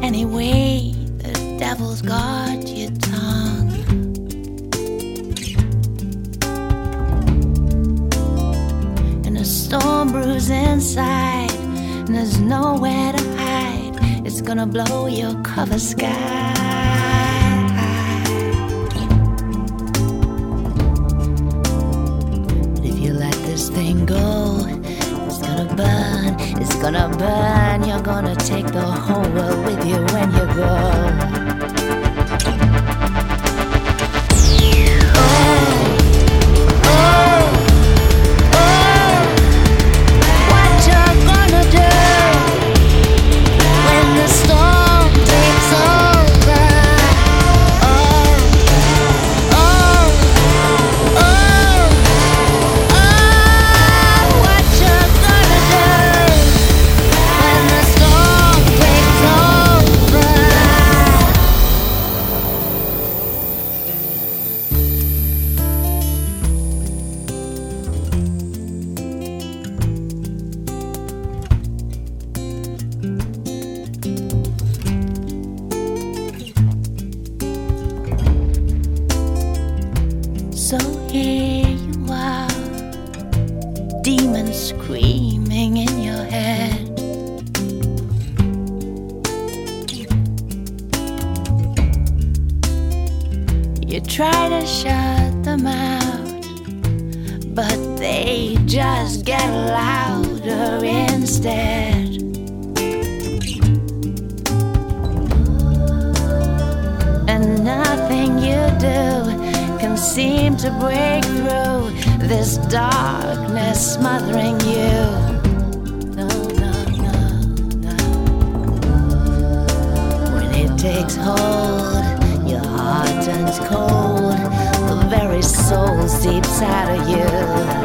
Anyway, the devil's got your tongue. And a storm brews inside, and there's nowhere to hide. It's gonna blow your cover sky. But if you let this thing go, it's gonna burn, it's gonna burn. You're gonna take the whole world with you when you go. So here you are, demons screaming in your head. You try to shut them out, but they just get louder instead. And nothing you do can seem to break through this darkness smothering you. No, no, no, no. When it takes hold, your heart turns cold. The very soul seeps out of you.